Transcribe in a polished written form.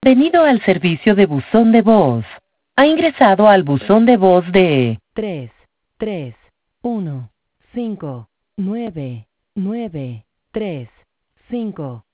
Bienvenido al servicio de buzón de voz. Ha ingresado al buzón de voz de 331599355.